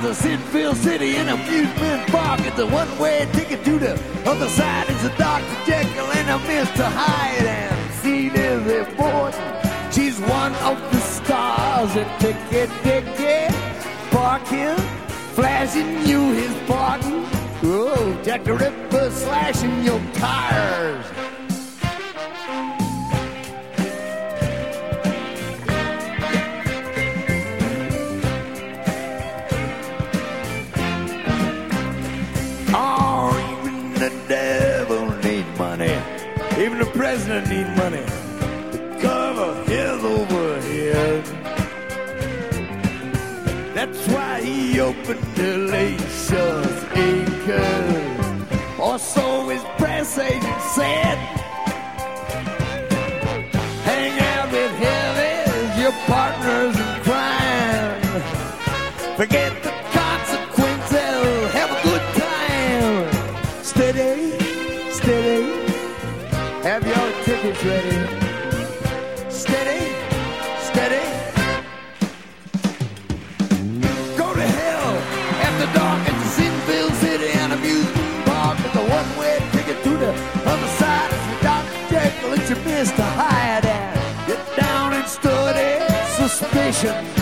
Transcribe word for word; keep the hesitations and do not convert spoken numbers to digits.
is the Sinfield City and amusement park. It's a one-way ticket to the other side. It's a Doctor Jekyll and a Mister Hyde. And see Lizzie Borden, she's one of the stars at Ticket Ticket. Parking, flashing you his pardon. Oh, Jack the Ripper slashing your tires. Oh, even the devil need money. Even the president need money. The cover his overhead. That's why he opened Delicious Acres, or so his press agent said. Hang out with heavies, your partners in crime. Forget the consequences, have a good time. Steady, steady, have your tickets ready. Steady, steady. Dark at the Sinfield City and amusement park with a one-way ticket to the other side. It's the Doctor Jekyll, it's your Mister Hyde. And get down and study suspicion.